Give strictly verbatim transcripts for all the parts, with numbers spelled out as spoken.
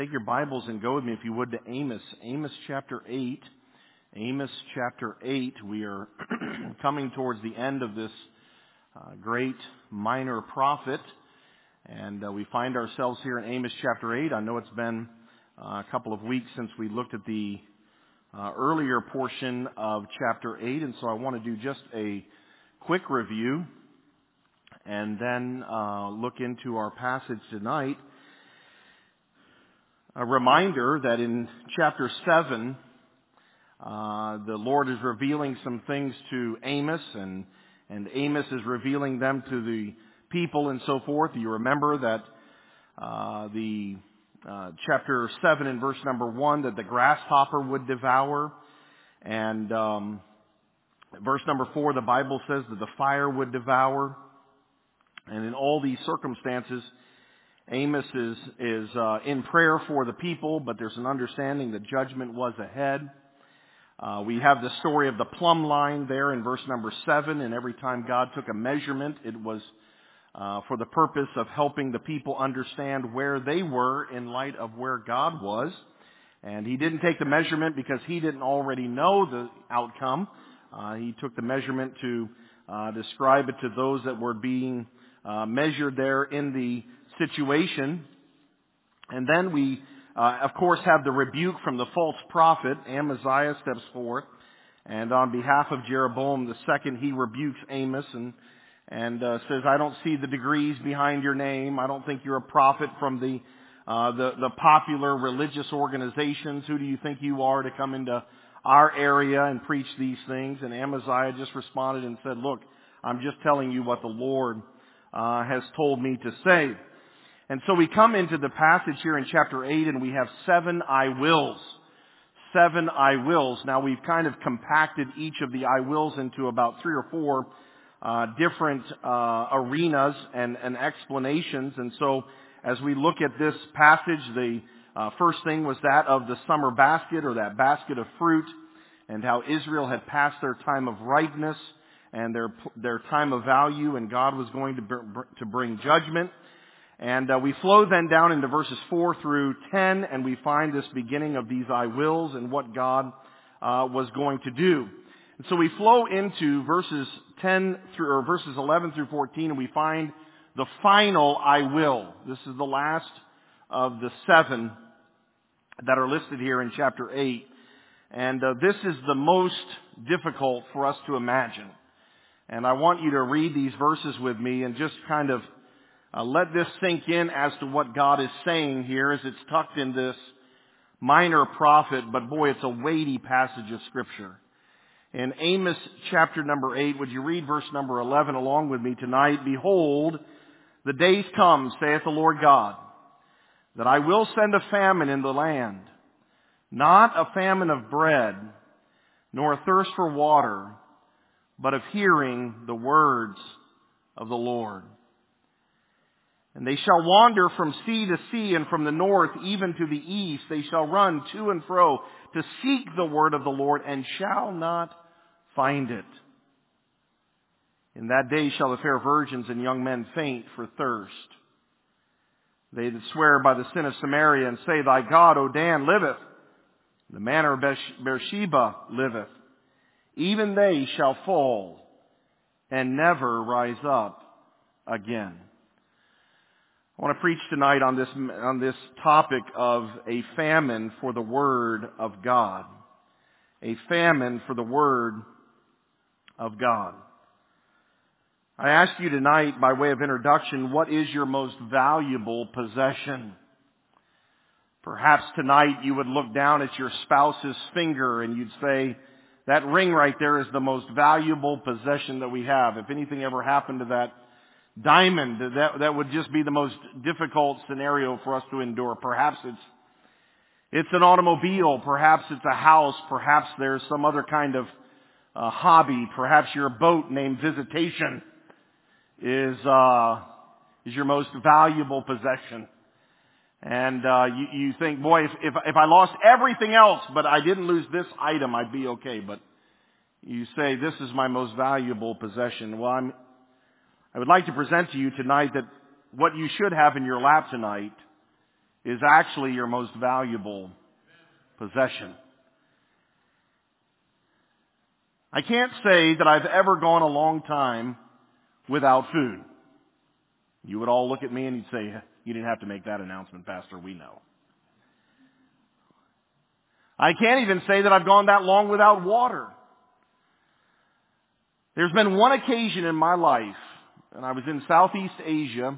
Take your Bibles and go with me, if you would, to Amos. Amos chapter eight. Amos chapter eight. We are coming towards the end of this uh, great minor prophet. And uh, we find ourselves here in Amos chapter eight. I know it's been uh, a couple of weeks since we looked at the uh, earlier portion of chapter eight. And so I want to do just a quick review and then uh, look into our passage tonight. A reminder that in chapter seven, uh, the Lord is revealing some things to Amos, and, and Amos is revealing them to the people and so forth. You remember that uh, the uh, chapter seven and verse number one, that the grasshopper would devour. And um, verse number four, the Bible says that the fire would devour. And in all these circumstances, Amos is, is uh, in prayer for the people, but there's an understanding that judgment was ahead. Uh, we have the story of the plumb line there in verse number seven, and every time God took a measurement, it was uh, for the purpose of helping the people understand where they were in light of where God was. And He didn't take the measurement because He didn't already know the outcome. Uh, he took the measurement to uh, describe it to those that were being uh, measured there in the situation. And then we, uh, of course, have the rebuke from the false prophet. Amaziah steps forth, and on behalf of Jeroboam the second, he rebukes Amos and and uh, says, "I don't see the degrees behind your name. I don't think you're a prophet from the uh, the the popular religious organizations. Who do you think you are to come into our area and preach these things?" And Amaziah just responded and said, "Look, I'm just telling you what the Lord uh, has told me to say." And so we come into the passage here in chapter eight, and we have seven I wills. Seven I wills. Now we've kind of compacted each of the I wills into about three or four uh, different uh, arenas and, and explanations. And so as we look at this passage, the uh, first thing was that of the summer basket, or that basket of fruit, and how Israel had passed their time of ripeness and their their time of value, and God was going to br- to bring judgment. And uh, we flow then down into verses four through ten, and we find this beginning of these I wills and what God uh, was going to do. And so we flow into verses ten through, or verses eleven through fourteen, and we find the final I will. This is the last of the seven that are listed here in chapter eight. And uh, this is the most difficult for us to imagine. And I want you to read these verses with me and just kind of Uh, let this sink in as to what God is saying here, as it's tucked in this minor prophet, but boy, it's a weighty passage of Scripture. In Amos chapter number eight, would you read verse number eleven along with me tonight? "Behold, the days come, saith the Lord God, that I will send a famine in the land, not a famine of bread, nor a thirst for water, but of hearing the words of the Lord. And they shall wander from sea to sea, and from the north even to the east. They shall run to and fro to seek the word of the Lord, and shall not find it. In that day shall the fair virgins and young men faint for thirst. They that swear by the sin of Samaria, and say, Thy God, O Dan, liveth. The manor of Beersheba liveth. Even they shall fall, and never rise up again." I want to preach tonight on this on this topic of a famine for the Word of God. A famine for the Word of God. I ask you tonight, by way of introduction, what is your most valuable possession? Perhaps tonight you would look down at your spouse's finger and you'd say, that ring right there is the most valuable possession that we have. If anything ever happened to that diamond, that that would just be the most difficult scenario for us to endure. Perhaps it's it's an automobile, perhaps it's a house, perhaps there's some other kind of uh, hobby, perhaps your boat named Visitation is uh, is your most valuable possession. And uh, you, you think, boy, if, if if I lost everything else, but I didn't lose this item, I'd be okay. But you say, this is my most valuable possession. Well, I'm I would like to present to you tonight that what you should have in your lap tonight is actually your most valuable possession. I can't say that I've ever gone a long time without food. You would all look at me and you'd say, you didn't have to make that announcement, Pastor, we know. I can't even say that I've gone that long without water. There's been one occasion in my life, and I was in Southeast Asia,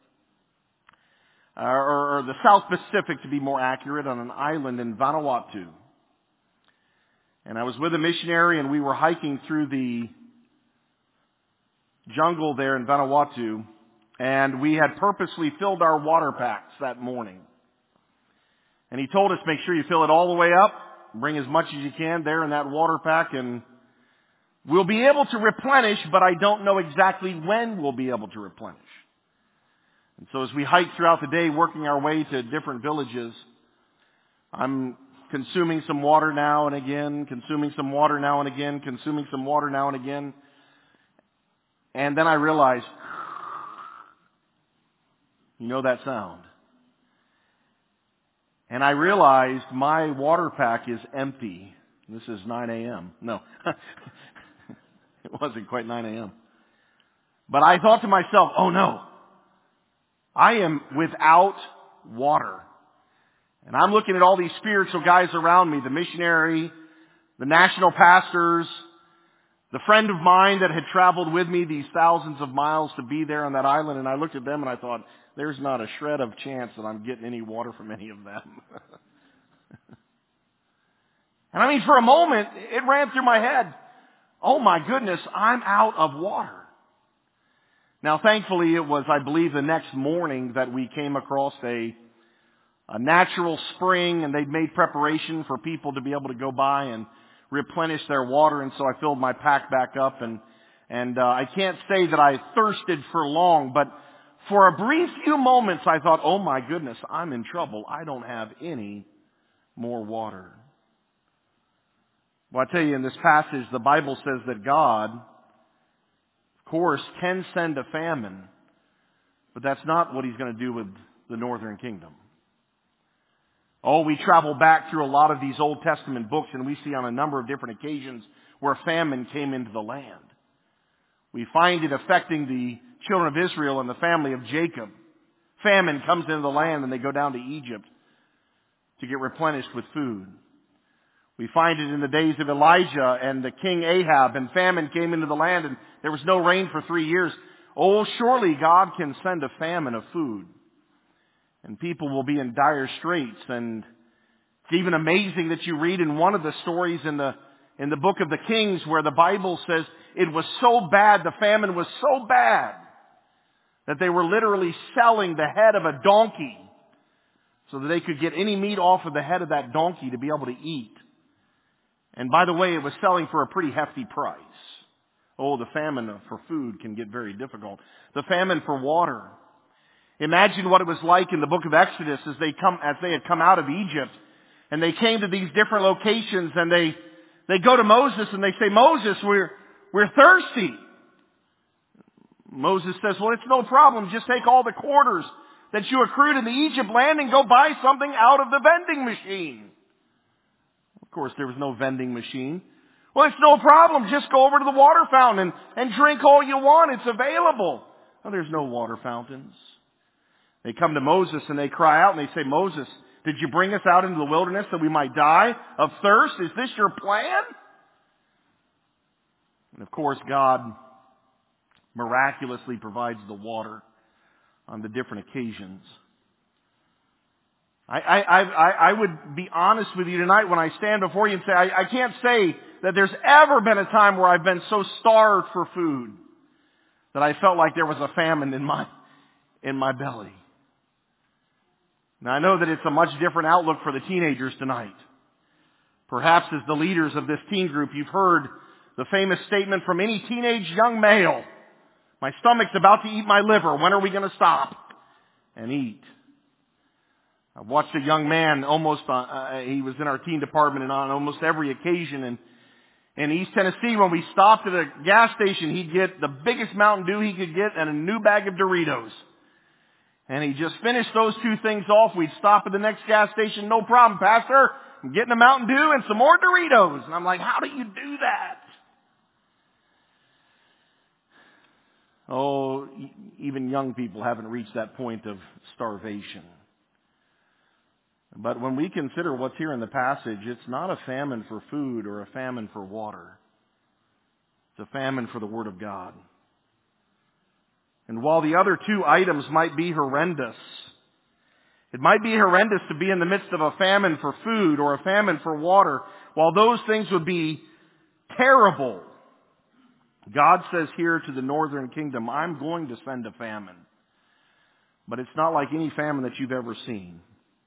or, or the South Pacific to be more accurate, on an island in Vanuatu. And I was with a missionary and we were hiking through the jungle there in Vanuatu, and we had purposely filled our water packs that morning. And he told us, make sure you fill it all the way up, bring as much as you can there in that water pack, and we'll be able to replenish, but I don't know exactly when we'll be able to replenish. And so as we hike throughout the day, working our way to different villages, I'm consuming some water now and again, consuming some water now and again, consuming some water now and again. And then I realized, you know that sound. And I realized my water pack is empty. This is nine a.m. No, it wasn't quite nine a.m. But I thought to myself, oh no, I am without water. And I'm looking at all these spiritual guys around me, the missionary, the national pastors, the friend of mine that had traveled with me these thousands of miles to be there on that island, and I looked at them and I thought, there's not a shred of chance that I'm getting any water from any of them. And I mean, for a moment, it ran through my head, oh my goodness, I'm out of water. Now, thankfully, it was, I believe, the next morning that we came across a, a natural spring, and they'd made preparation for people to be able to go by and replenish their water, and so I filled my pack back up, and and uh, I can't say that I thirsted for long, but for a brief few moments I thought, oh my goodness, I'm in trouble. I don't have any more water. Well, I tell you, in this passage, the Bible says that God, of course, can send a famine, but that's not what He's going to do with the northern kingdom. Oh, we travel back through a lot of these Old Testament books, and we see on a number of different occasions where famine came into the land. We find it affecting the children of Israel and the family of Jacob. Famine comes into the land and they go down to Egypt to get replenished with food. We find it in the days of Elijah and the king Ahab, and famine came into the land and there was no rain for three years. Oh, surely God can send a famine of food. And people will be in dire straits. And it's even amazing that you read in one of the stories in the in the book of the Kings where the Bible says it was so bad, the famine was so bad, that they were literally selling the head of a donkey so that they could get any meat off of the head of that donkey to be able to eat. And by the way, it was selling for a pretty hefty price. Oh, the famine for food can get very difficult. The famine for water. Imagine what it was like in the book of Exodus as they come, as they had come out of Egypt, and they came to these different locations, and they, they go to Moses and they say, Moses, we're, we're thirsty. Moses says, well, it's no problem. Just take all the quarters that you accrued in the Egypt land and go buy something out of the vending machine. Of course, there was no vending machine. Well, it's no problem. Just go over to the water fountain and, and drink all you want. It's available. Well, there's no water fountains. They come to Moses and they cry out and they say, Moses, did you bring us out into the wilderness that we might die of thirst? Is this your plan? And of course, God miraculously provides the water on the different occasions. I, I, I, I would be honest with you tonight when I stand before you and say, I, I can't say that there's ever been a time where I've been so starved for food that I felt like there was a famine in my, in my belly. Now I know that it's a much different outlook for the teenagers tonight. Perhaps as the leaders of this teen group, you've heard the famous statement from any teenage young male, my stomach's about to eat my liver. When are we going to stop and eat? I've watched a young man almost, uh, uh, he was in our teen department and on almost every occasion. And in East Tennessee, when we stopped at a gas station, he'd get the biggest Mountain Dew he could get and a new bag of Doritos. And he just finished those two things off. We'd stop at the next gas station. No problem, Pastor. I'm getting a Mountain Dew and some more Doritos. And I'm like, how do you do that? Oh, even young people haven't reached that point of starvation. But when we consider what's here in the passage, it's not a famine for food or a famine for water. It's a famine for the Word of God. And while the other two items might be horrendous, it might be horrendous to be in the midst of a famine for food or a famine for water. While those things would be terrible, God says here to the northern kingdom, I'm going to send a famine. But it's not like any famine that you've ever seen.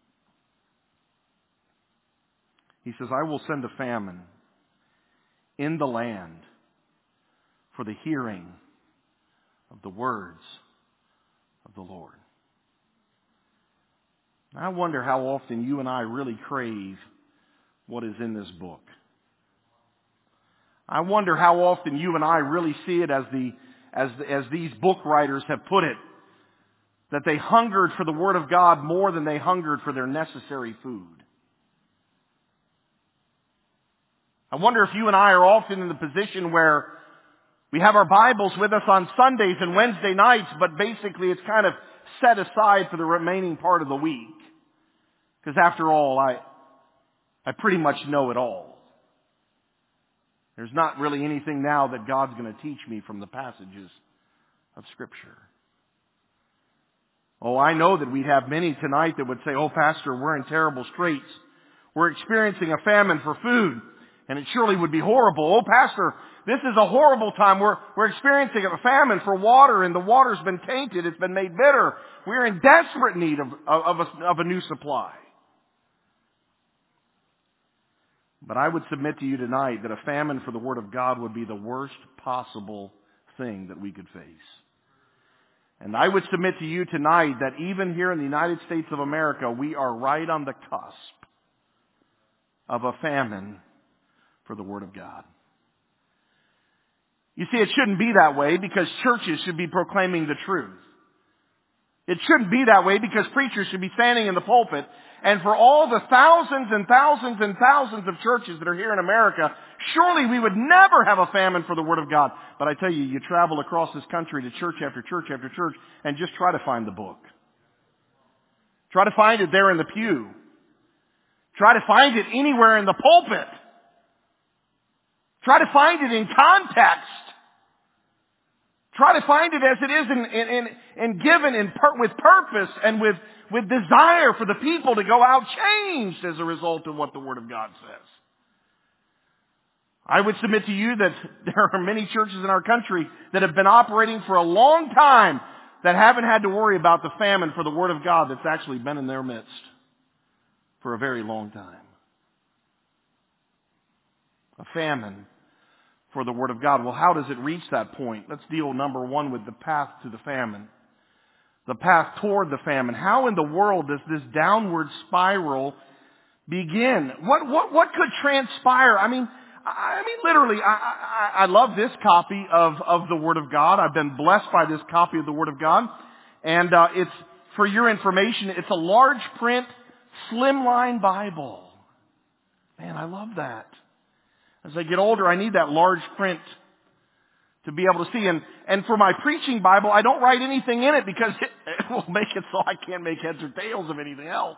He says, I will send a famine in the land for the hearing of the words of the Lord. I wonder how often you and I really crave what is in this book. I wonder how often you and I really see it as the as as these book writers have put it, that they hungered for the Word of God more than they hungered for their necessary food. I wonder if you and I are often in the position where we have our Bibles with us on Sundays and Wednesday nights, but basically it's kind of set aside for the remaining part of the week. Because after all, I I pretty much know it all. There's not really anything now that God's going to teach me from the passages of Scripture. Oh, I know that we'd have many tonight that would say, oh, Pastor, we're in terrible straits. We're experiencing a famine for food, and it surely would be horrible. Oh, Pastor, this is a horrible time. We're, we're experiencing a famine for water, and the water's been tainted. It's been made bitter. We're in desperate need of, of, of, a, of a new supply. But I would submit to you tonight that a famine for the Word of God would be the worst possible thing that we could face. And I would submit to you tonight that even here in the United States of America, we are right on the cusp of a famine for the Word of God. You see, it shouldn't be that way because churches should be proclaiming the truth. It shouldn't be that way because preachers should be standing in the pulpit. And for all the thousands and thousands and thousands of churches that are here in America, surely we would never have a famine for the Word of God. But I tell you, you travel across this country to church after church after church and just try to find the book. Try to find it there in the pew. Try to find it anywhere in the pulpit. Try to find it in context. Try to find it as it is in, in, in, in given in per, with purpose and with, with desire for the people to go out changed as a result of what the Word of God says. I would submit to you that there are many churches in our country that have been operating for a long time that haven't had to worry about the famine for the Word of God that's actually been in their midst for a very long time. A famine for the Word of God. Well, how does it reach that point? Let's deal, number one, with the path to the famine. The path toward the famine. How in the world does this downward spiral begin? What what what could transpire? I mean, I mean, literally, I, I, I love this copy of, of the Word of God. I've been blessed by this copy of the Word of God. And uh, it's, for your information, it's a large print, slimline Bible. Man, I love that. As I get older, I need that large print to be able to see. And, and for my preaching Bible, I don't write anything in it because it, it will make it so I can't make heads or tails of anything else.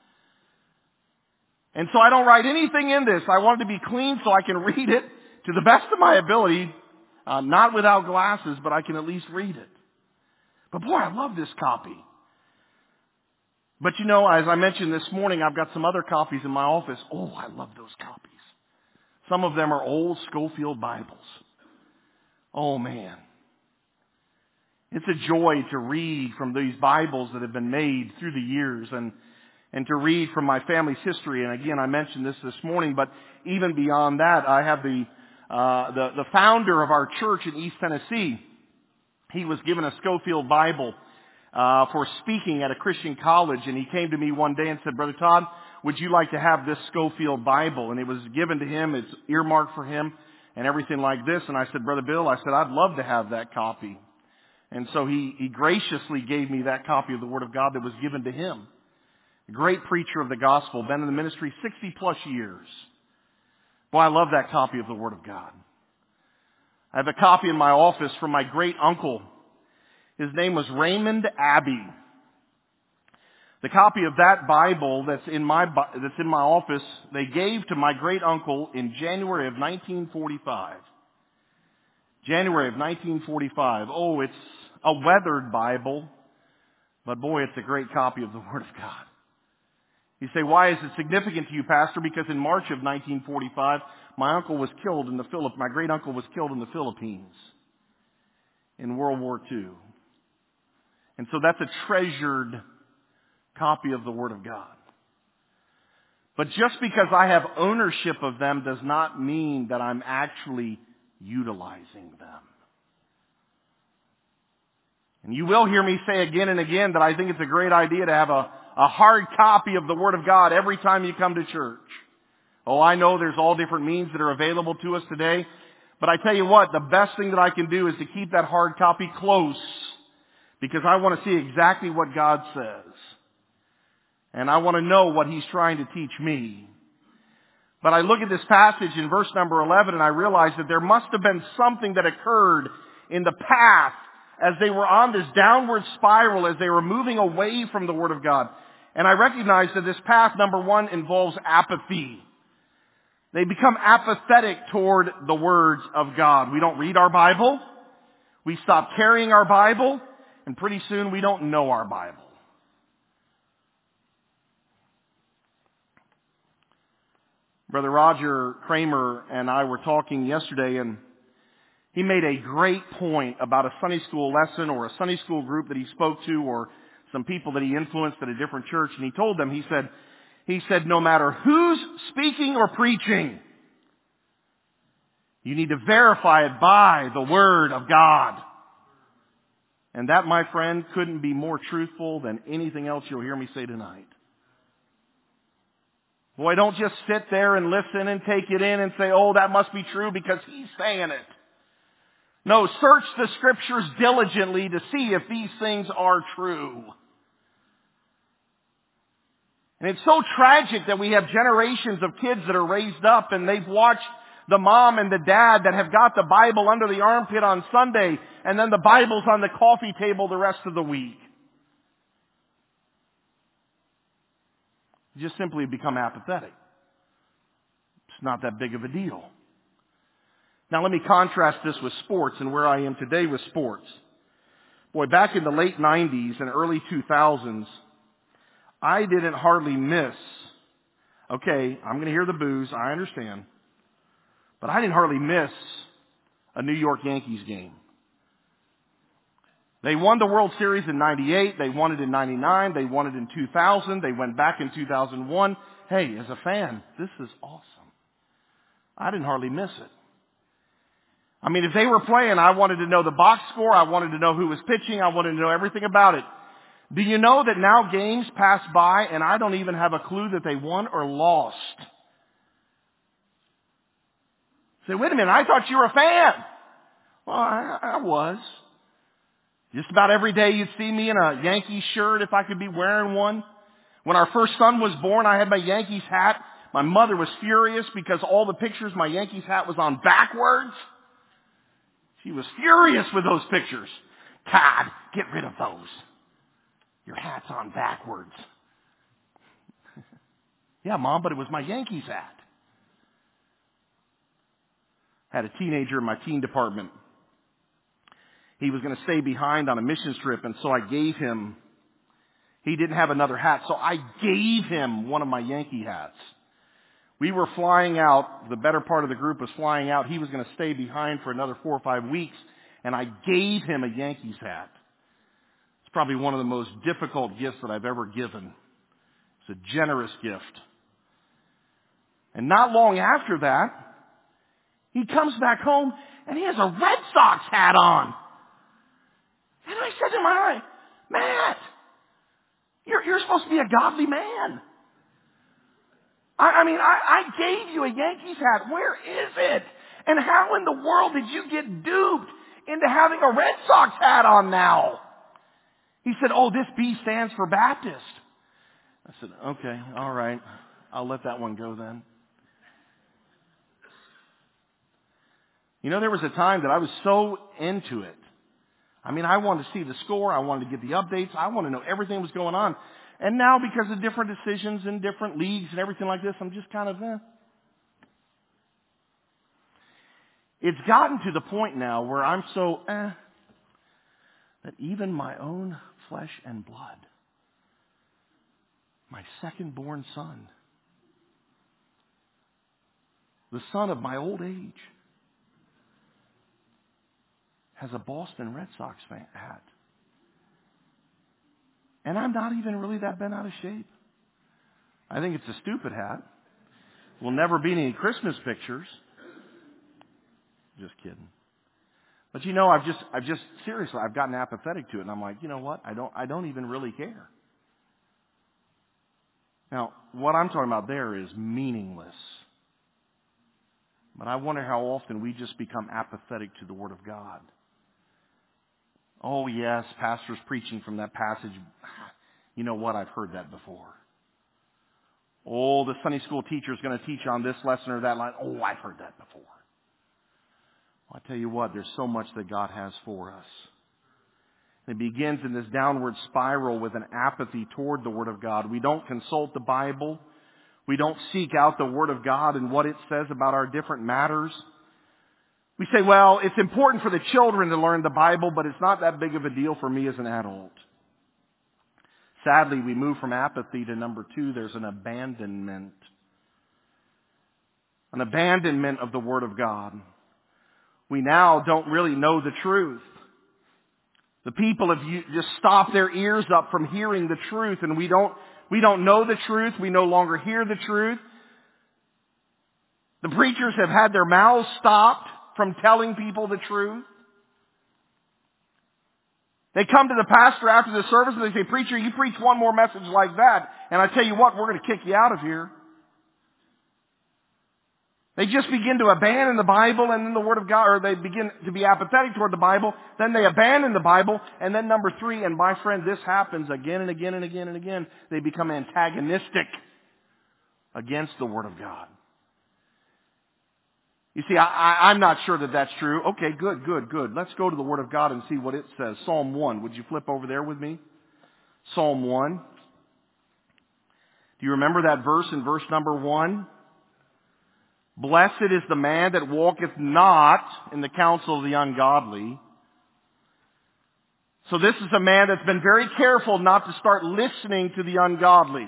And so I don't write anything in this. I want it to be clean so I can read it to the best of my ability, uh, not without glasses, but I can at least read it. But boy, I love this copy. But you know, as I mentioned this morning, I've got some other copies in my office. Oh, I love those copies. Some of them are old Schofield Bibles. Oh man. It's a joy to read from these Bibles that have been made through the years and and to read from my family's history. And again, I mentioned this this morning, but even beyond that, I have the uh, the, the founder of our church in East Tennessee. He was given a Schofield Bible uh, for speaking at a Christian college, and he came to me one day and said, "Brother Todd, would you like to have this Schofield Bible?" And it was given to him. It's earmarked for him and everything like this. And I said, "Brother Bill," I said, "I'd love to have that copy." And so he, he graciously gave me that copy of the Word of God that was given to him. A great preacher of the gospel, been in the ministry sixty plus years. Boy, I love that copy of the Word of God. I have a copy in my office from my great uncle. His name was Raymond Abbey. The copy of that Bible that's in my that's in my office, they gave to my great uncle in January of nineteen forty-five. January of nineteen forty-five. Oh, it's a weathered Bible, but boy, it's a great copy of the Word of God. You say, why is it significant to you, Pastor? Because in March of nineteen forty-five, my uncle was killed in the Philippines. My great uncle was killed in the Philippines in World War Two. And so that's a treasured copy of the Word of God. But just because I have ownership of them does not mean that I'm actually utilizing them. And you will hear me say again and again that I think it's a great idea to have a, a hard copy of the Word of God every time you come to church. Oh, I know there's all different means that are available to us today. But I tell you what, the best thing that I can do is to keep that hard copy close, because I want to see exactly what God says. And I want to know what He's trying to teach me. But I look at this passage in verse number eleven and I realize that there must have been something that occurred in the path as they were on this downward spiral, as they were moving away from the Word of God. And I recognize that this path, number one, involves apathy. They become apathetic toward the words of God. We don't read our Bible. We stop carrying our Bible. And pretty soon we don't know our Bible. Brother Roger Kramer and I were talking yesterday, and he made a great point about a Sunday school lesson or a Sunday school group that he spoke to, or some people that he influenced at a different church. And he told them, he said, he said, no matter who's speaking or preaching, you need to verify it by the Word of God. And that, my friend, couldn't be more truthful than anything else you'll hear me say tonight. Boy, don't just sit there and listen and take it in and say, oh, that must be true because he's saying it. No, search the Scriptures diligently to see if these things are true. And it's so tragic that we have generations of kids that are raised up and they've watched the mom and the dad that have got the Bible under the armpit on Sunday, and then the Bible's on the coffee table the rest of the week. You just simply become apathetic. It's not that big of a deal. Now let me contrast this with sports and where I am today with sports. Boy, back in the late nineties and early two thousands, I didn't hardly miss. Okay, I'm going to hear the boos, I understand. But I didn't hardly miss a New York Yankees game. They won the World Series in ninety-eight. They won it in ninety-nine. They won it in two thousand. They went back in two thousand one. Hey, as a fan, this is awesome. I didn't hardly miss it. I mean, if they were playing, I wanted to know the box score. I wanted to know who was pitching. I wanted to know everything about it. Do you know that now games pass by and I don't even have a clue that they won or lost? Say, wait a minute, I thought you were a fan. Well, I, I was. Just about every day you'd see me in a Yankees shirt if I could be wearing one. When our first son was born, I had my Yankees hat. My mother was furious because all the pictures my Yankees hat was on backwards. She was furious with those pictures. Todd, get rid of those. Your hat's on backwards. Yeah, Mom, but it was my Yankees hat. I had a teenager in my teen department. He was going to stay behind on a mission trip, and so I gave him, he didn't have another hat, so I gave him one of my Yankee hats. We were flying out, the better part of the group was flying out. He was going to stay behind for another four or five weeks, and I gave him a Yankees hat. It's probably one of the most difficult gifts that I've ever given. It's a generous gift. And not long after that, he comes back home and he has a Red Sox hat on. And I said to my eye, Matt, you're, you're supposed to be a godly man. I, I mean, I, I gave you a Yankees hat. Where is it? And how in the world did you get duped into having a Red Sox hat on now? He said, oh, this B stands for Baptist. I said, okay, all right. I'll let that one go then. You know, there was a time that I was so into it. I mean, I wanted to see the score. I wanted to get the updates. I wanted to know everything that was going on. And now, because of different decisions in different leagues and everything like this, I'm just kind of, eh. It's gotten to the point now where I'm so, eh, that even my own flesh and blood, my second-born son, the son of my old age, has a Boston Red Sox fan hat. And I'm not even really that bent out of shape. I think it's a stupid hat. Will never be any Christmas pictures. Just kidding. But you know, I've just, I've just, seriously, I've gotten apathetic to it. And I'm like, you know what? I don't, I don't even really care. Now, what I'm talking about there is meaningless. But I wonder how often we just become apathetic to the Word of God. Oh, yes, pastor's preaching from that passage. You know what? I've heard that before. Oh, the Sunday school teacher is going to teach on this lesson or that line. Oh, I've heard that before. Well, I tell you what, there's so much that God has for us. It begins in this downward spiral with an apathy toward the Word of God. We don't consult the Bible. We don't seek out the Word of God and what it says about our different matters. We say, well, it's important for the children to learn the Bible, but it's not that big of a deal for me as an adult. Sadly, we move from apathy to number two. There's an abandonment. An abandonment of the Word of God. We now don't really know the truth. The people have just stopped their ears up from hearing the truth, and we don't, we don't know the truth. We no longer hear the truth. The preachers have had their mouths stopped from telling people the truth. They come to the pastor after the service and they say, preacher, you preach one more message like that, and I tell you what, we're going to kick you out of here. They just begin to abandon the Bible and then the Word of God, or they begin to be apathetic toward the Bible, then they abandon the Bible, and then number three, and my friend, this happens again and again and again and again, they become antagonistic against the Word of God. You see, I, I, I'm not sure that that's true. Okay, good, good, good. Let's go to the Word of God and see what it says. Psalm one. Would you flip over there with me? Psalm one. Do you remember that verse in verse number one? Blessed is the man that walketh not in the counsel of the ungodly. So this is a man that's been very careful not to start listening to the ungodly.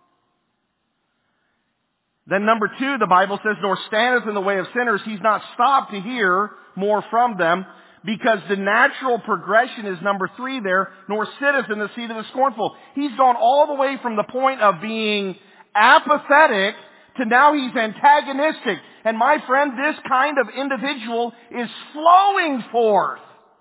Then number two, the Bible says, nor standeth in the way of sinners. He's not stopped to hear more from them, because the natural progression is number three there, nor sitteth in the seat of the scornful. He's gone all the way from the point of being apathetic to now he's antagonistic. And my friend, this kind of individual is flowing forth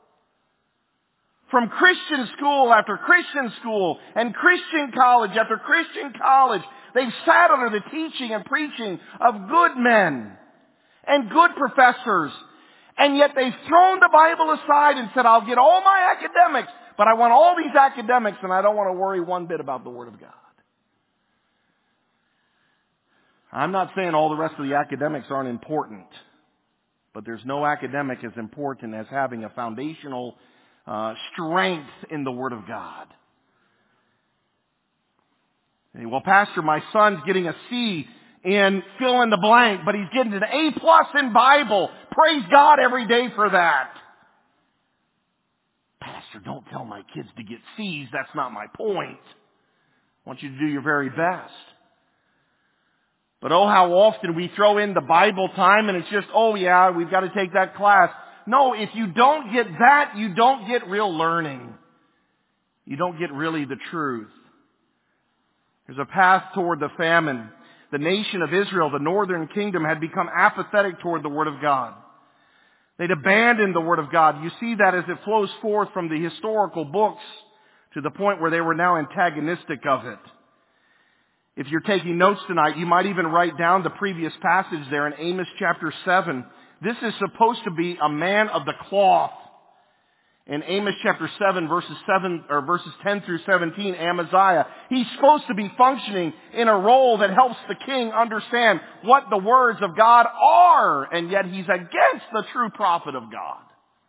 from Christian school after Christian school and Christian college after Christian college. They've sat under the teaching and preaching of good men and good professors. And yet they've thrown the Bible aside and said, I'll get all my academics, but I want all these academics and I don't want to worry one bit about the Word of God. I'm not saying all the rest of the academics aren't important, but there's no academic as important as having a foundational uh, strength in the Word of God. Hey, well, Pastor, my son's getting a C in fill in the blank, but he's getting an A plus in Bible. Praise God every day for that. Pastor, don't tell my kids to get C's. That's not my point. I want you to do your very best. But oh, how often we throw in the Bible time and it's just, oh yeah, we've got to take that class. No, if you don't get that, you don't get real learning. You don't get really the truth. There's a path toward the famine. The nation of Israel, the northern kingdom, had become apathetic toward the Word of God. They'd abandoned the Word of God. You see that as it flows forth from the historical books to the point where they were now antagonistic of it. If you're taking notes tonight, you might even write down the previous passage there in Amos chapter seven. This is supposed to be a man of the cloth. in Amos chapter seven, verses seven or verses ten through seventeen, Amaziah, he's supposed to be functioning in a role that helps the king understand what the words of God are, and yet he's against the true prophet of God.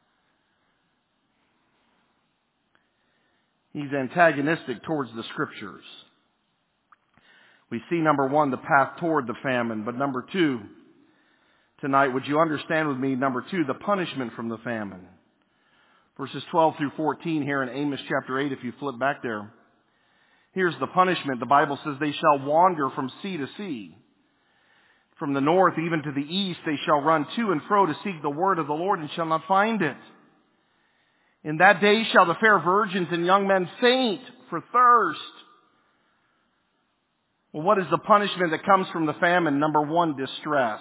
He's antagonistic towards the Scriptures. We see, number one, the path toward the famine, but number two, tonight, would you understand with me, number two, the punishment from the famine? Verses twelve through fourteen here in Amos chapter eight, if you flip back there. Here's the punishment. The Bible says, they shall wander from sea to sea. From the north even to the east, they shall run to and fro to seek the word of the Lord and shall not find it. In that day shall the fair virgins and young men faint for thirst. Well, what is the punishment that comes from the famine? Number one, distress.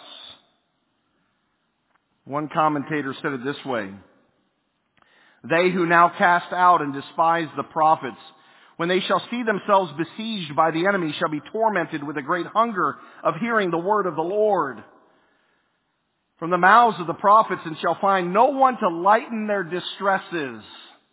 One commentator said it this way. They who now cast out and despise the prophets, when they shall see themselves besieged by the enemy, shall be tormented with a great hunger of hearing the word of the Lord from the mouths of the prophets, and shall find no one to lighten their distresses.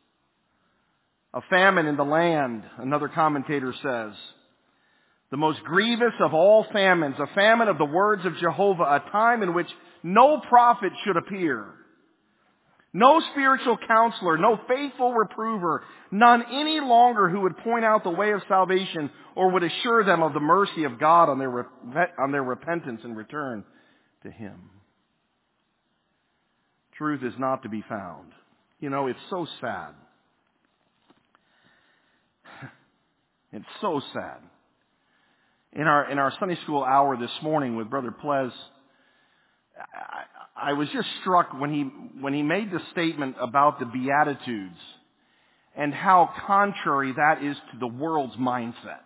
A famine in the land, another commentator says. The most grievous of all famines, a famine of the words of Jehovah, a time in which no prophet should appear. No spiritual counselor, no faithful reprover, none any longer who would point out the way of salvation or would assure them of the mercy of God on their, on their repentance and return to Him. Truth is not to be found. You know, it's so sad. It's so sad. In our, in our Sunday school hour this morning with Brother Plez, I, I was just struck when he, when he made the statement about the Beatitudes and how contrary that is to the world's mindset.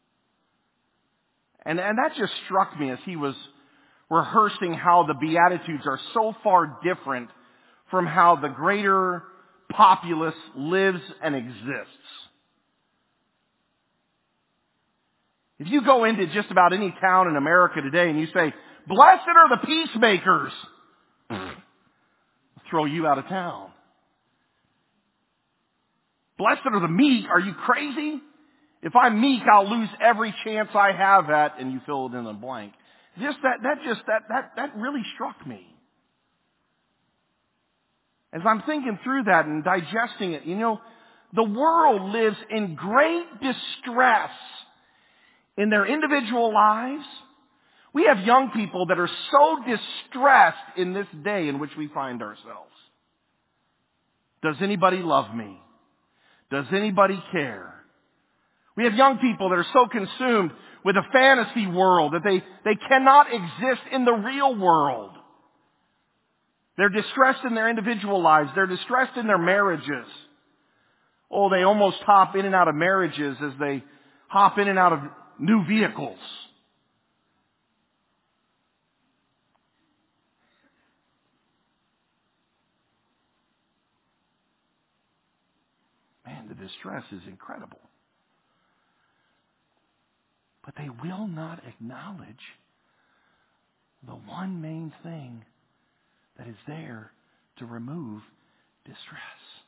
And, and that just struck me as he was rehearsing how the Beatitudes are so far different from how the greater populace lives and exists. If you go into just about any town in America today and you say, blessed are the peacemakers, they'll throw you out of town. Blessed are the meek. Are you crazy? If I'm meek, I'll lose every chance I have at, and you fill it in the blank. Just that, that just, that, that, that really struck me. As I'm thinking through that and digesting it, you know, the world lives in great distress in their individual lives. We have young people that are so distressed in this day in which we find ourselves. Does anybody love me? Does anybody care? We have young people that are so consumed with a fantasy world that they, they cannot exist in the real world. They're distressed in their individual lives. They're distressed in their marriages. Oh, they almost hop in and out of marriages as they hop in and out of new vehicles. Man, the distress is incredible. But they will not acknowledge the one main thing that is there to remove distress.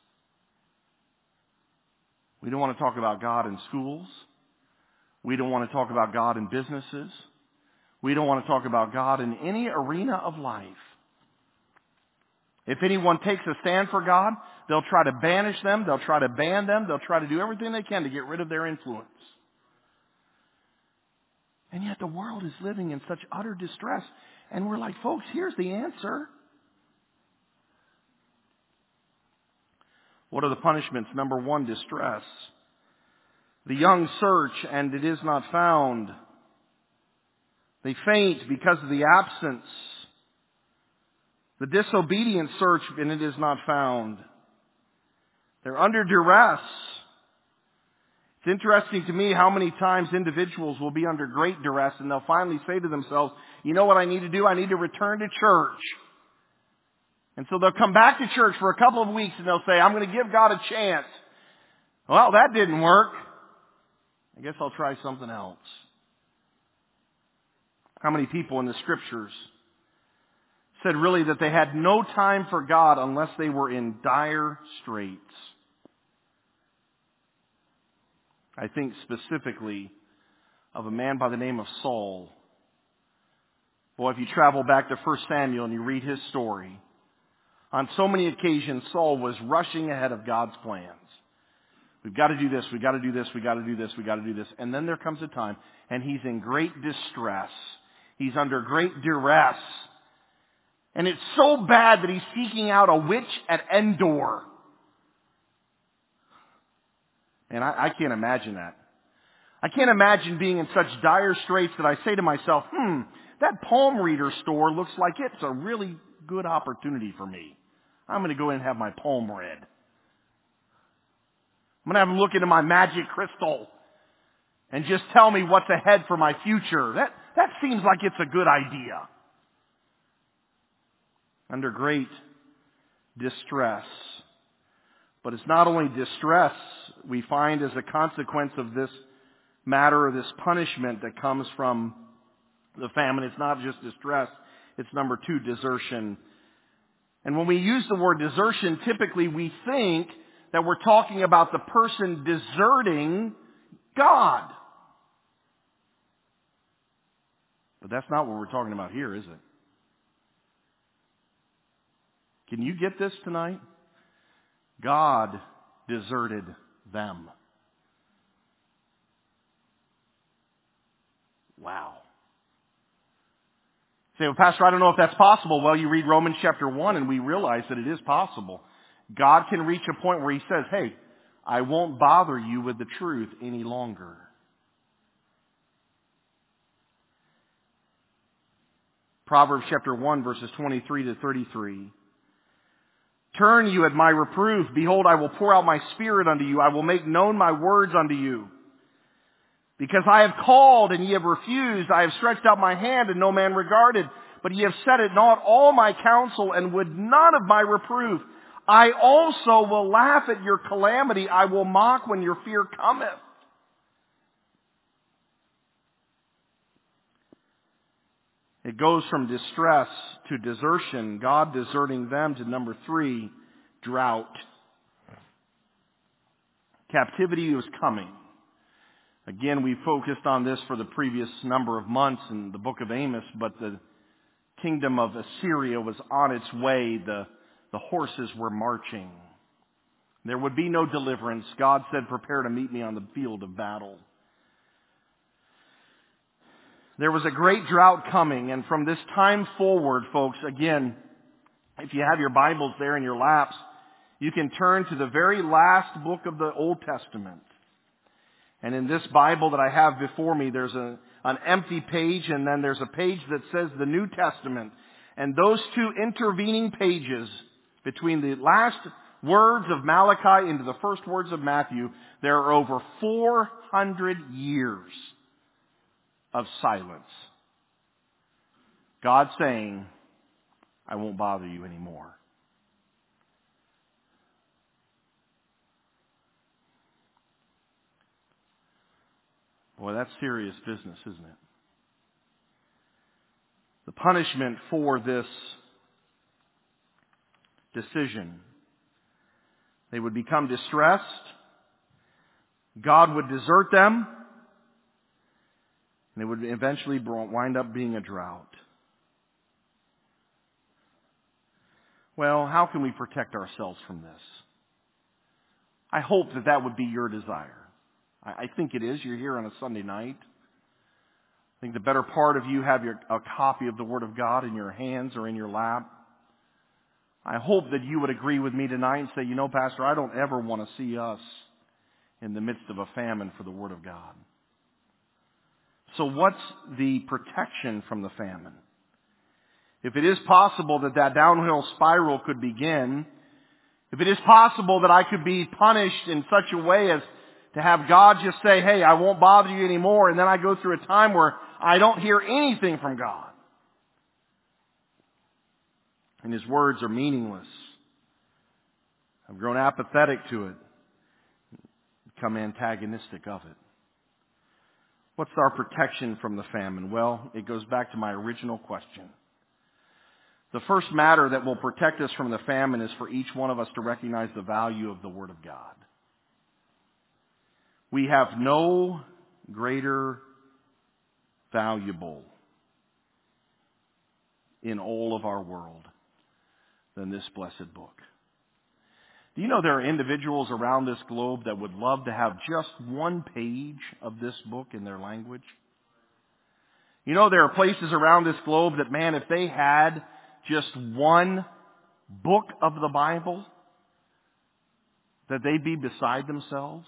We don't want to talk about God in schools. We don't want to talk about God in businesses. We don't want to talk about God in any arena of life. If anyone takes a stand for God, they'll try to banish them. They'll try to ban them. They'll try to do everything they can to get rid of their influence. And yet the world is living in such utter distress. And we're like, folks, here's the answer. What are the punishments? Number one, distress. The young search and it is not found. They faint because of the absence. The disobedient search and it is not found. They're under duress. It's interesting to me how many times individuals will be under great duress and they'll finally say to themselves, you know what I need to do? I need to return to church. And so they'll come back to church for a couple of weeks and they'll say, I'm going to give God a chance. Well, that didn't work. I guess I'll try something else. How many people in the Scriptures said really that they had no time for God unless they were in dire straits. I think specifically of a man by the name of Saul. Boy, if you travel back to First Samuel and you read his story, on so many occasions Saul was rushing ahead of God's plans. We've got to do this, we've got to do this, we've got to do this, we've got to do this. And then there comes a time, and he's in great distress. He's under great duress. And it's so bad that he's seeking out a witch at Endor. And I, I can't imagine that. I can't imagine being in such dire straits that I say to myself, hmm, that palm reader store looks like it's a really good opportunity for me. I'm going to go in and have my palm read. I'm going to have a look into my magic crystal and just tell me what's ahead for my future. That, that seems like it's a good idea. Under great distress. But it's not only distress we find as a consequence of this matter, or this punishment that comes from the famine. It's not just distress. It's number two, desertion. And when we use the word desertion, typically we think that we're talking about the person deserting God. But that's not what we're talking about here, is it? Can you get this tonight? God deserted them. Wow. Say, well, Pastor, I don't know if that's possible. Well, you read Romans chapter one and we realize that it is possible. God can reach a point where He says, hey, I won't bother you with the truth any longer. Proverbs chapter one, verses twenty-three to thirty-three. Turn you at my reproof. Behold, I will pour out my spirit unto you. I will make known my words unto you. Because I have called and ye have refused. I have stretched out my hand and no man regarded. But ye have set at naught all my counsel and would none of my reproof. I also will laugh at your calamity. I will mock when your fear cometh. It goes from distress to desertion, God deserting them, to number three, drought. Captivity was coming. Again, we focused on this for the previous number of months in the book of Amos, but the kingdom of Assyria was on its way. The, the horses were marching. There would be no deliverance. God said, prepare to meet me on the field of battle. There was a great drought coming, and from this time forward, folks, again, if you have your Bibles there in your laps, you can turn to the very last book of the Old Testament. And in this Bible that I have before me, there's a, an empty page, and then there's a page that says the New Testament. And those two intervening pages, between the last words of Malachi into the first words of Matthew, there are over four hundred years of silence. God saying, I won't bother you anymore. Boy, that's serious business, isn't it? The punishment for this decision. They would become distressed. God would desert them. And it would eventually wind up being a drought. Well, how can we protect ourselves from this? I hope that that would be your desire. I think it is. You're here on a Sunday night. I think the better part of you have your, a copy of the Word of God in your hands or in your lap. I hope that you would agree with me tonight and say, you know, Pastor, I don't ever want to see us in the midst of a famine for the Word of God. So what's the protection from the famine? If it is possible that that downhill spiral could begin, if it is possible that I could be punished in such a way as to have God just say, hey, I won't bother you anymore, and then I go through a time where I don't hear anything from God. And His words are meaningless. I've grown apathetic to it. Become antagonistic of it. What's our protection from the famine? Well, it goes back to my original question. The first matter that will protect us from the famine is for each one of us to recognize the value of the Word of God. We have no greater valuable in all of our world than this blessed book. Do you know there are individuals around this globe that would love to have just one page of this book in their language? You know there are places around this globe that, man, if they had just one book of the Bible, that they'd be beside themselves.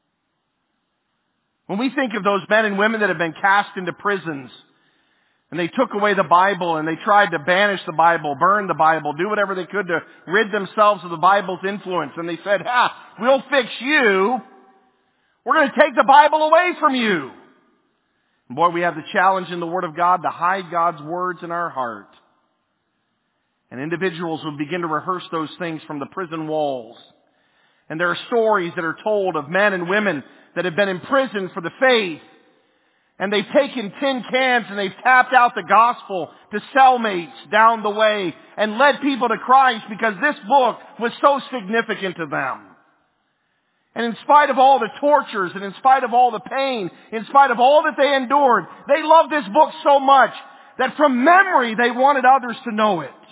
When we think of those men and women that have been cast into prisons, and they took away the Bible, and they tried to banish the Bible, burn the Bible, do whatever they could to rid themselves of the Bible's influence, and they said, ha, we'll fix you. We're going to take the Bible away from you. And boy, we have the challenge in the Word of God to hide God's words in our heart. And individuals will begin to rehearse those things from the prison walls. And there are stories that are told of men and women that have been imprisoned for the faith. And they've taken tin cans and they've tapped out the gospel to cellmates down the way and led people to Christ because this book was so significant to them. And in spite of all the tortures and in spite of all the pain, in spite of all that they endured, they loved this book so much that from memory they wanted others to know it.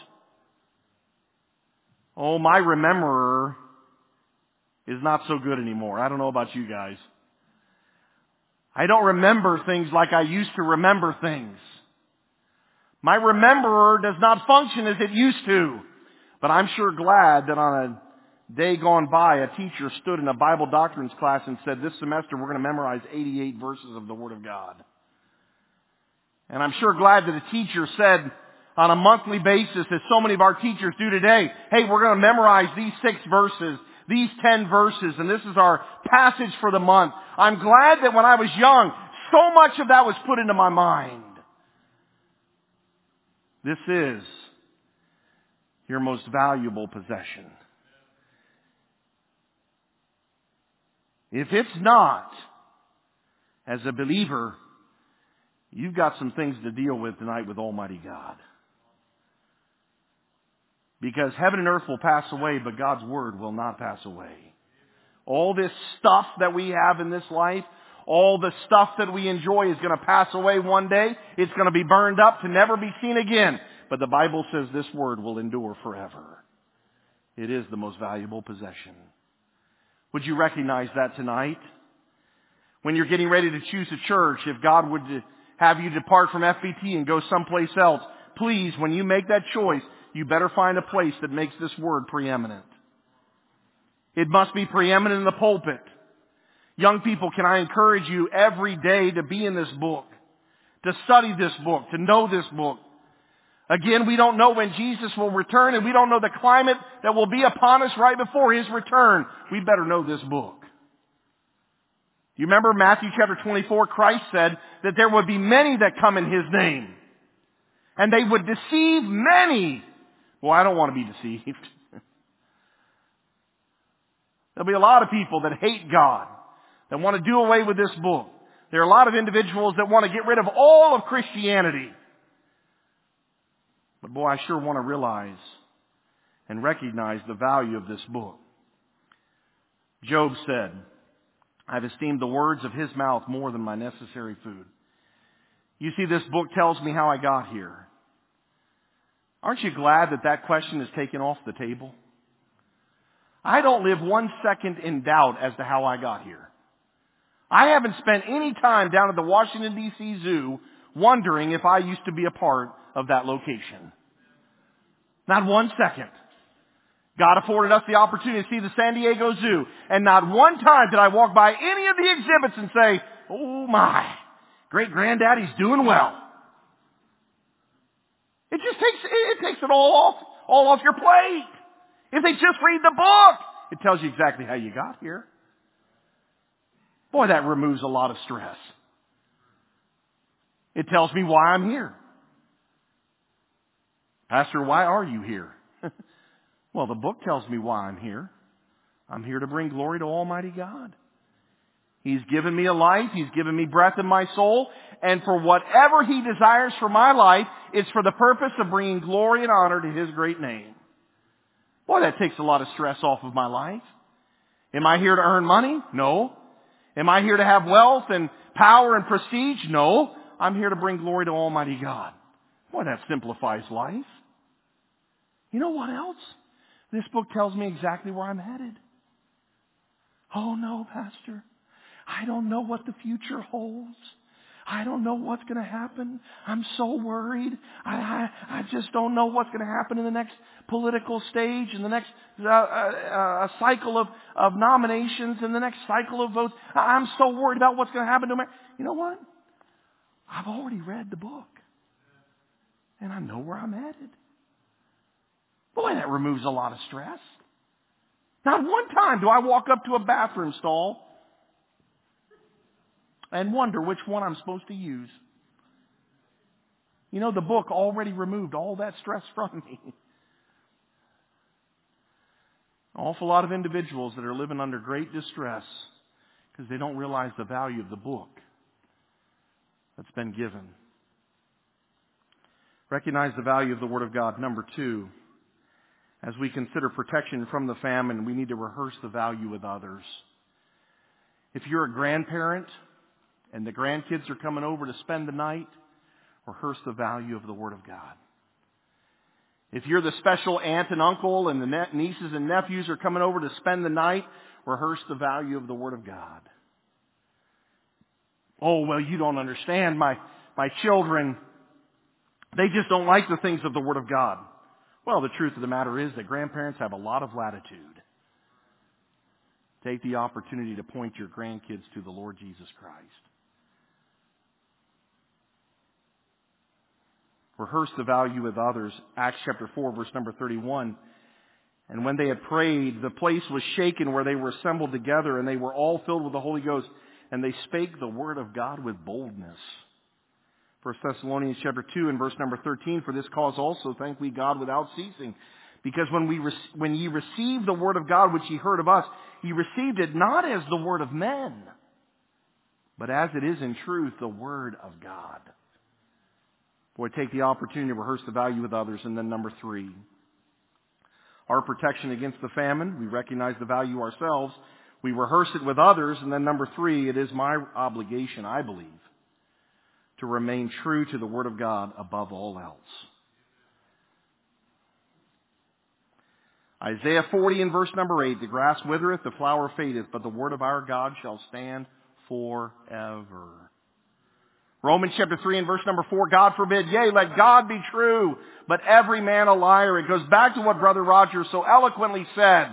Oh, my rememberer is not so good anymore. I don't know about you guys. I don't remember things like I used to remember things. My rememberer does not function as it used to. But I'm sure glad that on a day gone by, a teacher stood in a Bible doctrines class and said, this semester we're going to memorize eighty-eight verses of the Word of God. And I'm sure glad that a teacher said, on a monthly basis, as so many of our teachers do today, hey, we're going to memorize these six verses, these ten verses, and this is our passage for the month. I'm glad that when I was young, so much of that was put into my mind. This is your most valuable possession. If it's not, as a believer, you've got some things to deal with tonight with Almighty God. Because heaven and earth will pass away, but God's Word will not pass away. All this stuff that we have in this life, all the stuff that we enjoy is going to pass away one day. It's going to be burned up to never be seen again. But the Bible says this Word will endure forever. It is the most valuable possession. Would you recognize that tonight? When you're getting ready to choose a church, if God would have you depart from F B T and go someplace else, please, when you make that choice, you better find a place that makes this Word preeminent. It must be preeminent in the pulpit. Young people, can I encourage you every day to be in this book, to study this book, to know this book. Again, we don't know when Jesus will return, and we don't know the climate that will be upon us right before His return. We better know this book. You remember Matthew chapter twenty-four, Christ said that there would be many that come in His name. And they would deceive many. Well, I don't want to be deceived. There'll be a lot of people that hate God, that want to do away with this book. There are a lot of individuals that want to get rid of all of Christianity. But boy, I sure want to realize and recognize the value of this book. Job said, I've esteemed the words of his mouth more than my necessary food. You see, this book tells me how I got here. Aren't you glad that that question is taken off the table? I don't live one second in doubt as to how I got here. I haven't spent any time down at the Washington, D C Zoo wondering if I used to be a part of that location. Not one second. God afforded us the opportunity to see the San Diego Zoo, and not one time did I walk by any of the exhibits and say, oh my, great-granddaddy's doing well. It just takes, it takes it all off, all off your plate. If they just read the book, it tells you exactly how you got here. Boy, that removes a lot of stress. It tells me why I'm here. Pastor, why are you here? Well, the book tells me why I'm here. I'm here to bring glory to Almighty God. He's given me a life. He's given me breath in my soul. And for whatever He desires for my life, it's for the purpose of bringing glory and honor to His great name. Boy, that takes a lot of stress off of my life. Am I here to earn money? No. Am I here to have wealth and power and prestige? No. I'm here to bring glory to Almighty God. Boy, that simplifies life. You know what else? This book tells me exactly where I'm headed. Oh no, Pastor. I don't know what the future holds. I don't know what's going to happen. I'm so worried. I, I, I just don't know what's going to happen in the next political stage, in the next uh, uh, cycle of, of nominations, in the next cycle of votes. I'm so worried about what's going to happen to me. You know what? I've already read the book. And I know where I'm headed. Boy, that removes a lot of stress. Not one time do I walk up to a bathroom stall and wonder which one I'm supposed to use. You know, the book already removed all that stress from me. An awful lot of individuals that are living under great distress because they don't realize the value of the book that's been given. Recognize the value of the Word of God. Number two, as we consider protection from the famine, we need to rehearse the value with others. If you're a grandparent and the grandkids are coming over to spend the night, rehearse the value of the Word of God. If you're the special aunt and uncle and the nieces and nephews are coming over to spend the night, rehearse the value of the Word of God. Oh, well, you don't understand. My, my children, they just don't like the things of the Word of God. Well, the truth of the matter is that grandparents have a lot of latitude. Take the opportunity to point your grandkids to the Lord Jesus Christ. Rehearse the value with others. Acts chapter four, verse number thirty-one. And when they had prayed, the place was shaken where they were assembled together, and they were all filled with the Holy Ghost, and they spake the word of God with boldness. First Thessalonians chapter two and verse number thirteen, for this cause also thank we God without ceasing. Because when we when ye received the word of God which ye heard of us, ye received it not as the word of men, but as it is in truth the word of God. Boy, take the opportunity to rehearse the value with others. And then number three, our protection against the famine. We recognize the value ourselves. We rehearse it with others. And then number three, it is my obligation, I believe, to remain true to the Word of God above all else. Isaiah forty and verse number eight, the grass withereth, the flower fadeth, but the word of our God shall stand forever. Romans chapter three and verse number four, God forbid, yea, let God be true, but every man a liar. It goes back to what Brother Roger so eloquently said.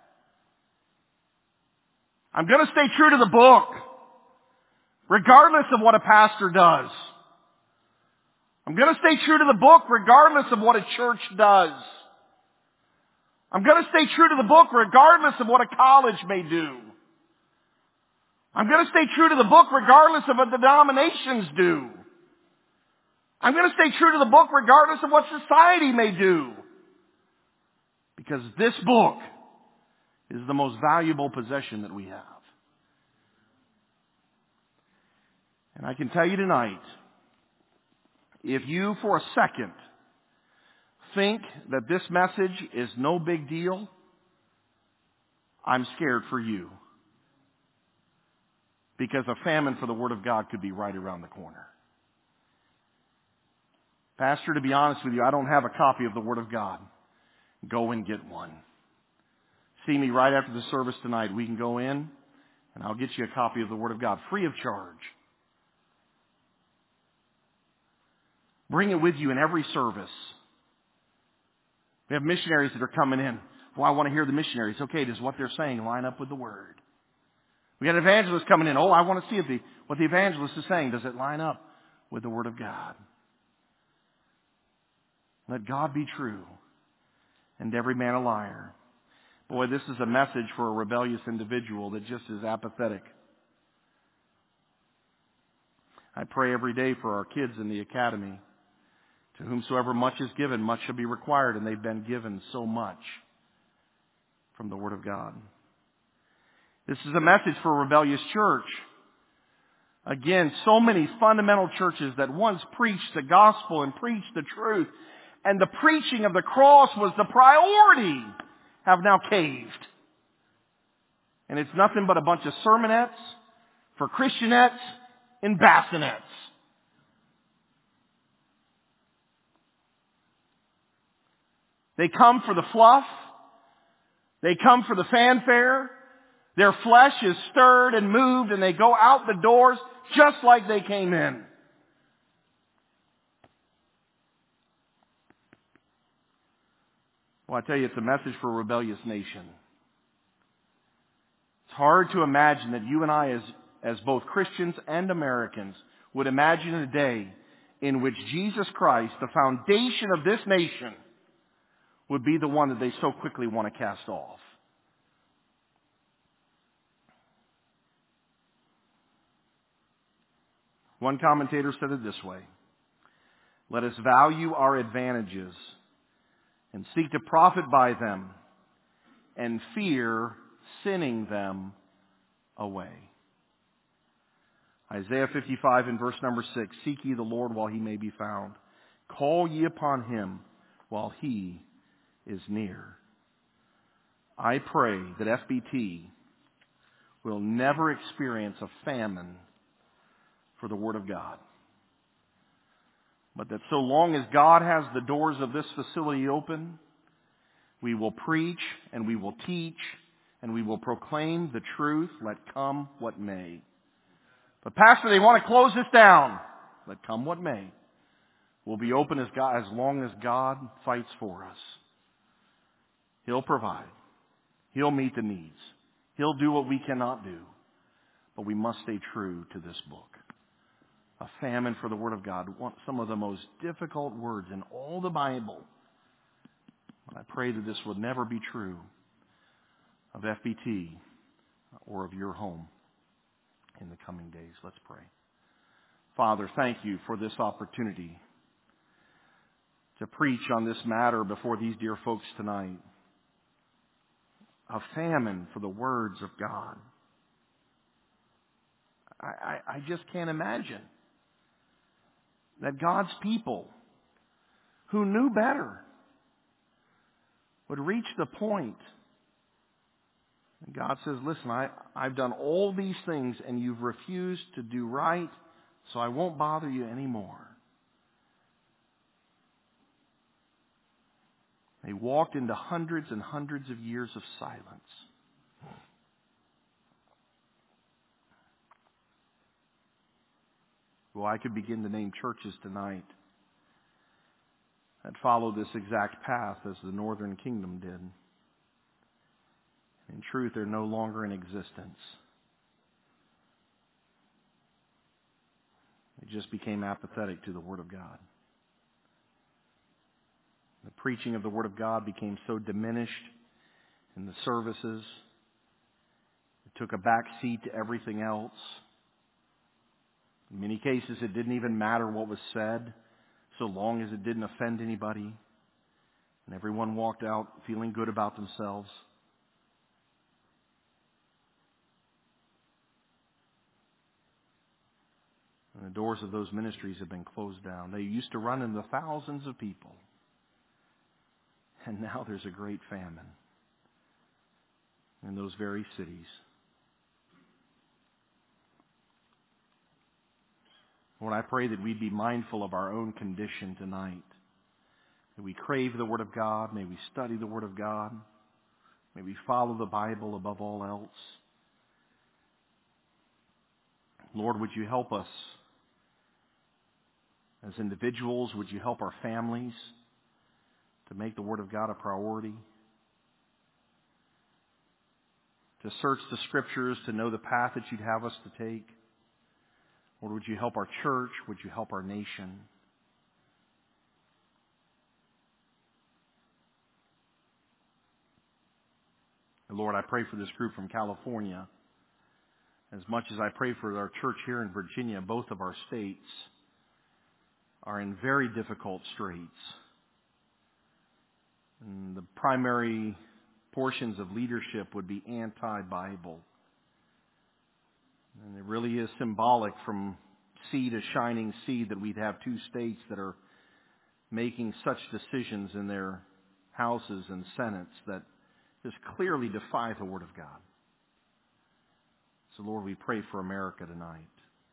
I'm going to stay true to the book, regardless of what a pastor does. I'm going to stay true to the book, regardless of what a church does. I'm going to stay true to the book, regardless of what a college may do. I'm going to stay true to the book regardless of what the denominations do. I'm going to stay true to the book regardless of what society may do. Because this book is the most valuable possession that we have. And I can tell you tonight, if you for a second think that this message is no big deal, I'm scared for you. Because a famine for the Word of God could be right around the corner. Pastor, to be honest with you, I don't have a copy of the Word of God. Go and get one. See me right after the service tonight. We can go in and I'll get you a copy of the Word of God free of charge. Bring it with you in every service. We have missionaries that are coming in. Well, I want to hear the missionaries. Okay, does what they're saying line up with the Word? We got evangelists coming in. Oh, I want to see if the, what the evangelist is saying. Does it line up with the Word of God? Let God be true and every man a liar. Boy, this is a message for a rebellious individual that just is apathetic. I pray every day for our kids in the academy. To whomsoever much is given, much shall be required, and they've been given so much from the Word of God. This is a message for a rebellious church. Again, so many fundamental churches that once preached the gospel and preached the truth, and the preaching of the cross was the priority, have now caved. And it's nothing but a bunch of sermonettes for Christianettes and bassinets. They come for the fluff. They come for the fanfare. Their flesh is stirred and moved, and they go out the doors just like they came in. Well, I tell you, it's a message for a rebellious nation. It's hard to imagine that you and I, as, as both Christians and Americans, would imagine a day in which Jesus Christ, the foundation of this nation, would be the one that they so quickly want to cast off. One commentator said it this way: let us value our advantages and seek to profit by them, and fear sinning them away. Isaiah fifty-five and verse number six, seek ye the Lord while he may be found. Call ye upon him while he is near. I pray that F B T will never experience a famine for the Word of God. But that so long as God has the doors of this facility open, we will preach and we will teach and we will proclaim the truth, let come what may. But Pastor, they want to close this down. Let come what may. We'll be open as God, as long as God fights for us. He'll provide. He'll meet the needs. He'll do what we cannot do. But we must stay true to this book. A famine for the Word of God. Some of the most difficult words in all the Bible. I pray that this will never be true of F B T or of your home in the coming days. Let's pray. Father, thank you for this opportunity to preach on this matter before these dear folks tonight. A famine for the words of God. I, I, I just can't imagine that God's people who knew better would reach the point. And God says, listen, I, I've done all these things and you've refused to do right, so I won't bother you anymore. They walked into hundreds and hundreds of years of silence. Well, I could begin to name churches tonight that follow this exact path as the Northern Kingdom did. In truth, they're no longer in existence. They just became apathetic to the Word of God. The preaching of the Word of God became so diminished in the services. It took a back seat to everything else. In many cases, it didn't even matter what was said, so long as it didn't offend anybody. And everyone walked out feeling good about themselves. And the doors of those ministries have been closed down. They used to run into thousands of people. And now there's a great famine in those very cities. Lord, I pray that we be mindful of our own condition tonight. That we crave the Word of God. May we study the Word of God. May we follow the Bible above all else. Lord, would you help us as individuals? Would you help our families to make the Word of God a priority? To search the Scriptures, to know the path that you'd have us to take. Lord, would you help our church? Would you help our nation? And Lord, I pray for this group from California. As much as I pray for our church here in Virginia, both of our states are in very difficult straits. And the primary portions of leadership would be anti-Bible And it really is symbolic from sea to shining sea that we'd have two states that are making such decisions in their houses and senates that just clearly defy the Word of God. So Lord, we pray for America tonight.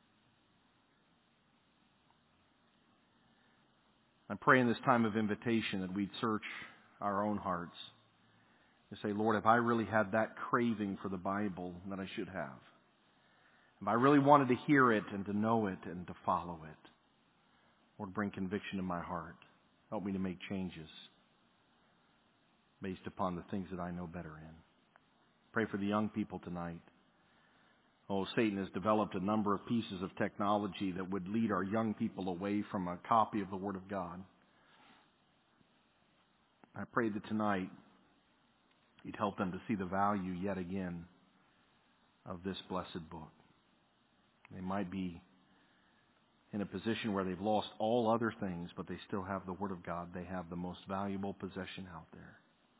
I pray in this time of invitation that we'd search our own hearts and say, Lord, have I really had that craving for the Bible that I should have? Have I really wanted to hear it and to know it and to follow it? Lord, bring conviction to my heart. Help me to make changes based upon the things that I know better in. Pray for the young people tonight. Oh, Satan has developed a number of pieces of technology that would lead our young people away from a copy of the Word of God. I pray that tonight you'd help them to see the value yet again of this blessed book. They might be in a position where they've lost all other things, but they still have the Word of God. They have the most valuable possession out there.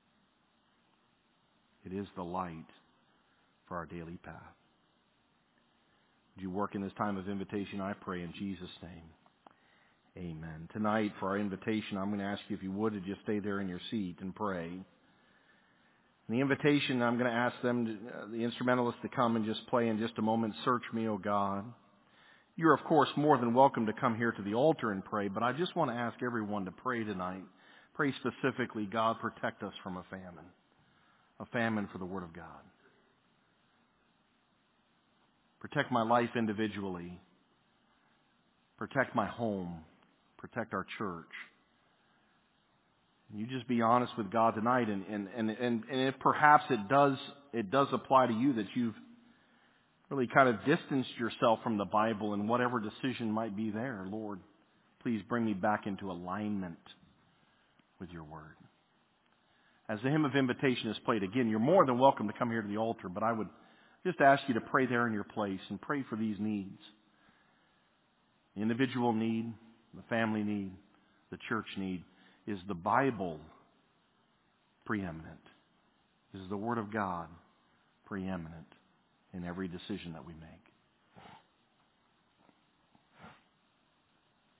It is the light for our daily path. Would you work in this time of invitation, I pray in Jesus' name. Amen. Tonight, for our invitation, I'm going to ask you, if you would, to just stay there in your seat and pray. In the invitation, I'm going to ask them, to, uh, the instrumentalists, to come and just play in just a moment, Search Me, O God. You're, of course, more than welcome to come here to the altar and pray, but I just want to ask everyone to pray tonight. Pray specifically, God, protect us from a famine. A famine for the Word of God. Protect my life individually. Protect my home. Protect our church. And you just be honest with God tonight, and, and, and, and, and if perhaps it does it does apply to you that you've really kind of distanced yourself from the Bible and whatever decision might be there, Lord, please bring me back into alignment with your Word. As the hymn of invitation is played again, you're more than welcome to come here to the altar, but I would just ask you to pray there in your place and pray for these needs. The individual need, the family need, the church need. Is the Bible preeminent? Is the Word of God preeminent in every decision that we make?